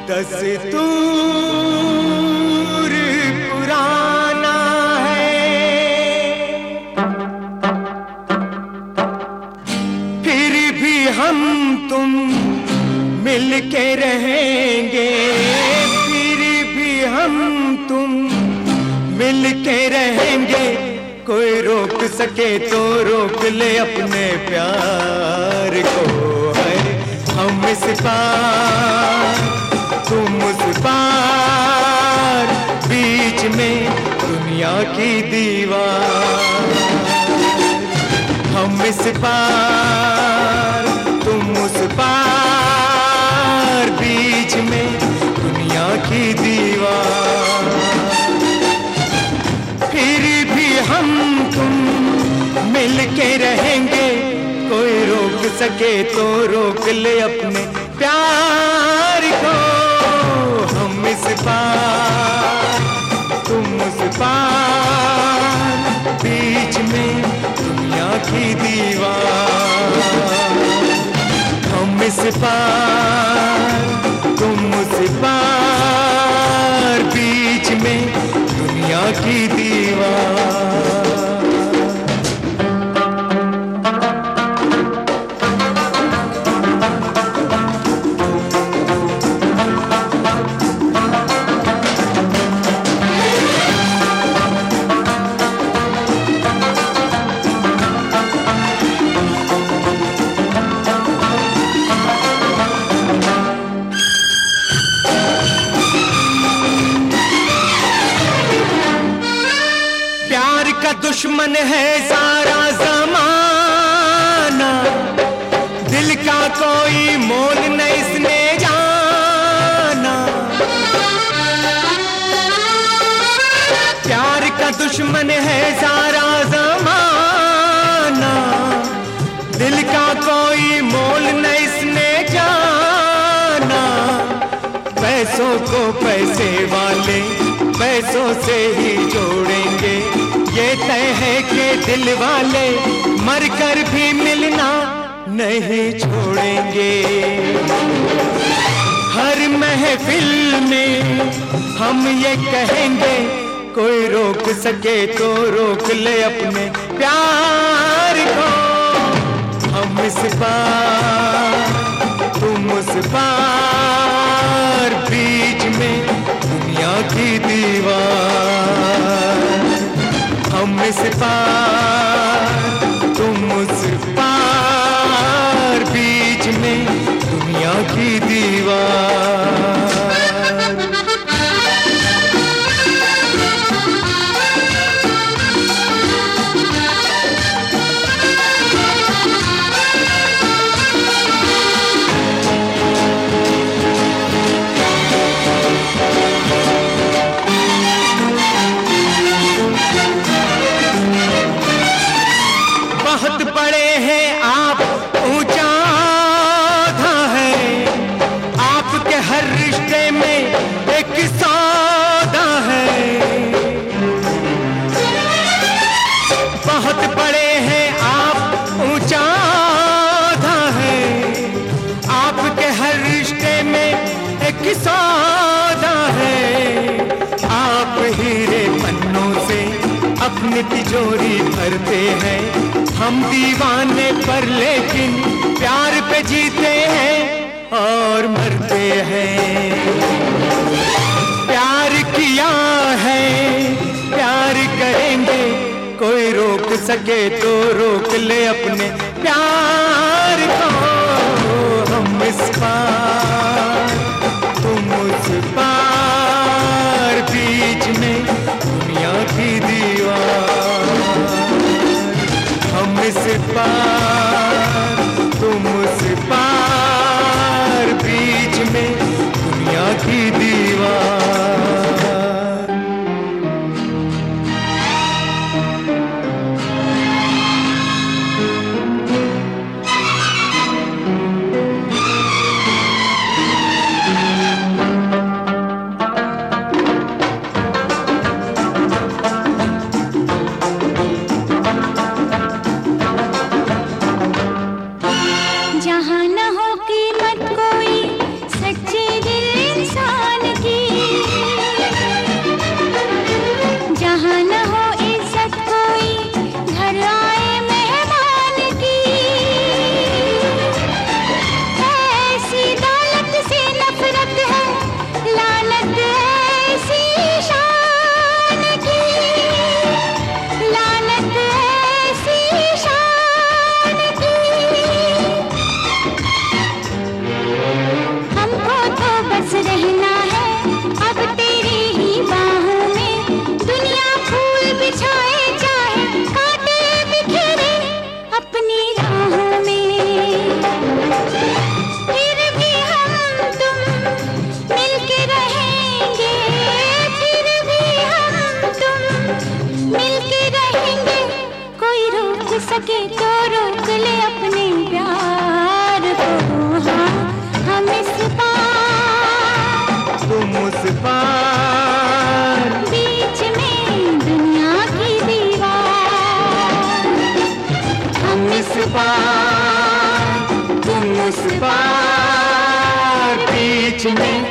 दस्तूर पुराना है, फिर भी हम तुम मिल के रहेंगे, फिर भी हम तुम मिल के रहेंगे। कोई रोक सके तो रोक ले अपने प्यार को। है हम इस पार तुम उस पार, बीच में दुनिया की दीवार। हम इस पार तुम उस पार, बीच में दुनिया की दीवार। फिर भी हम तुम मिल के रहेंगे, कोई रोक सके तो रोक ले अपने प्यार को। हम इस पार तुम उस पार, बीच में दुनिया की दीवार। हम इस पार तुम उस पार, बीच में दुनिया की दीवार। दुश्मन है सारा ज़माना, दिल का कोई मोल न इसने जाना। प्यार का दुश्मन है सारा ज़माना, दिल का कोई मोल न इसने जाना। पैसों को पैसे वाले पैसों से ही जोड़ेंगे, ये तय है कि दिल वाले मरकर भी मिलना नहीं छोड़ेंगे। हर महफिल में हम ये कहेंगे, कोई रोक सके तो रोक ले अपने प्यार को। हम इस पार तुम उस पार, बीच में दुनिया की दीवार। हम इस पार तुम उस पार, बीच में दुनिया की दीवार। बहुत बड़े हैं आप, ऊंचा था है आपके हर रिश्ते में एक सौदा है। बहुत बड़े हैं आप, ऊंचा था है आपके हर रिश्ते में एक सौदा है। आप हीरे पन्नों से अपनी तिजोरी भरते हैं, हम दीवाने पर लेकिन प्यार पे जीते हैं और मरते हैं। प्यार किया है प्यार करेंगे, कोई रोक सके तो रोक ले अपने प्यार को। हम इस पार तुम उस पार, बीच में दुनिया की दीवार। हम इस पार तुम उस पार, बीच में दुनिया की दीवार। जहाँ न हो कीमत कोई सच्चे दिल इंसान पार, तुम उस पार, बीच में